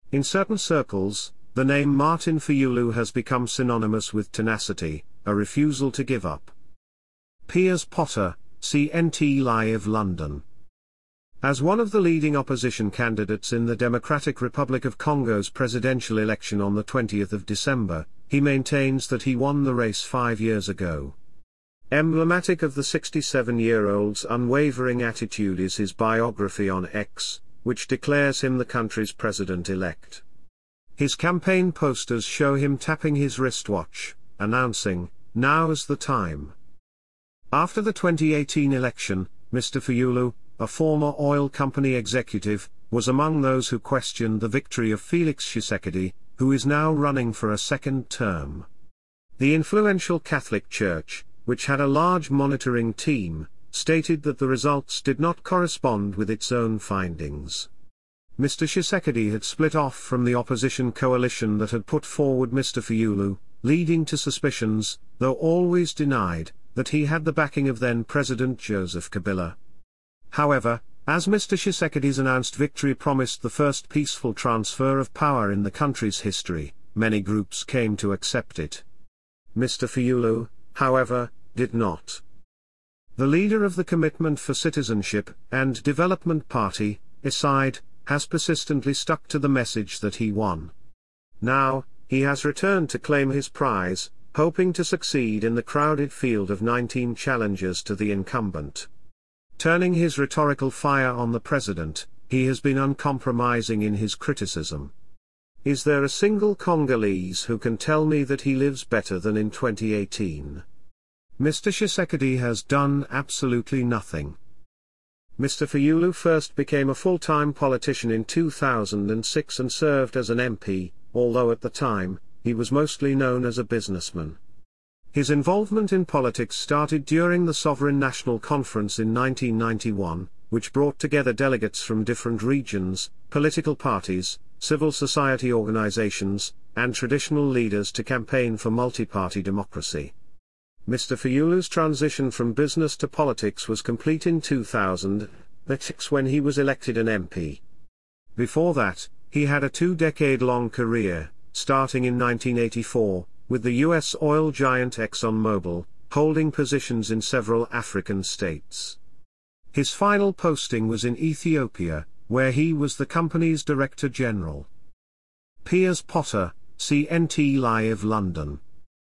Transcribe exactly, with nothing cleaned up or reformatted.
In certain circles, the name Martin Fayulu has become synonymous with tenacity, a refusal to give up. Piers Potter, C N T Live London. As one of the leading opposition candidates in the Democratic Republic of Congo's presidential election on the twentieth of December, he maintains that he won the race five years ago. Emblematic of the sixty-seven-year-old's unwavering attitude is his biography on X, which declares him the country's president-elect. His campaign posters show him tapping his wristwatch, announcing, "Now's the time." After the twenty eighteen election, Mister Fayulu, a former oil company executive, was among those who questioned the victory of Felix Tshisekedi, who is now running for a second term. The influential Catholic Church, which had a large monitoring team, stated that the results did not correspond with its own findings. Mister Tshisekedi had split off from the opposition coalition that had put forward Mister Fayulu, leading to suspicions, though always denied, that he had the backing of then-President Joseph Kabila. However, as Mister Tshisekedi's announced victory promised the first peaceful transfer of power in the country's history, many groups came to accept it. Mister Fayulu, however, did not. The leader of the Commitment for Citizenship and Development Party, I C I D, has persistently stuck to the message that he won. Now, he has returned to claim his prize, hoping to succeed in the crowded field of nineteen challengers to the incumbent. Turning his rhetorical fire on the president, he has been uncompromising in his criticism. Is there a single Congolese who can tell me that he lives better than in twenty eighteen? Mister Tshisekedi has done absolutely nothing. Mister Fayulu first became a full-time politician in two thousand six and served as an M P, although at the time, he was mostly known as a businessman. His involvement in politics started during the Sovereign National Conference in nineteen ninety-one, which brought together delegates from different regions, political parties, civil society organizations, and traditional leaders to campaign for multi-party democracy. Mister Fayulu's transition from business to politics was complete in two thousand six when he was elected an M P. Before that, he had a two-decade-long career, starting in nineteen eighty-four, with the U S oil giant ExxonMobil, holding positions in several African states. His final posting was in Ethiopia, where he was the company's Director General. Piers Potter, C N T Live London.